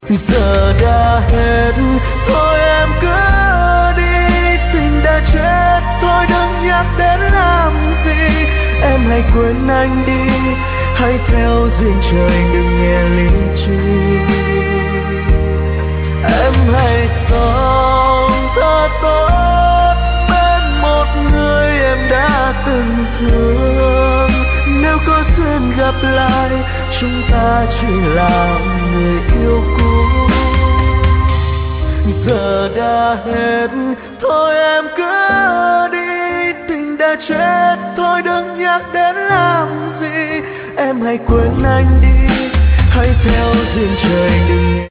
Giờ đã hết, thôi em cứ đi, tình đã chết, thôi đừng nhắc đến làm gì. Em hãy quên anh đi, hãy theo duyên trời đừng nghe lý trí. Em hãy sống thật tốt bên một người em đã từng thương. Nếu có duyên gặp lại, chúng ta chỉ là người yêu cũ. Giờ đã hết, thôi em cứ đi, tình đã chết, thôi đừng nhắc đến làm gì. Em hãy quên anh đi, hãy theo duyên trời đừng